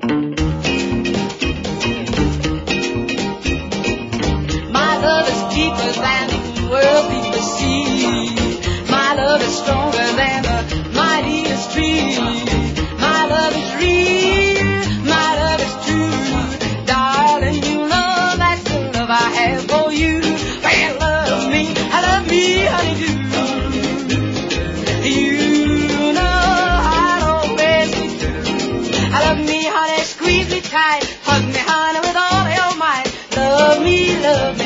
My love is deeper than the world's deepest sea. My love is stronger than the mightiest tree. My love is real, my love is true. Darling, you know that's the love I have for you. Well, love me, honey, do. You know I'll always be true. I love me, honey, squeeze me tight. Hug me, honey, with all your might. Love me,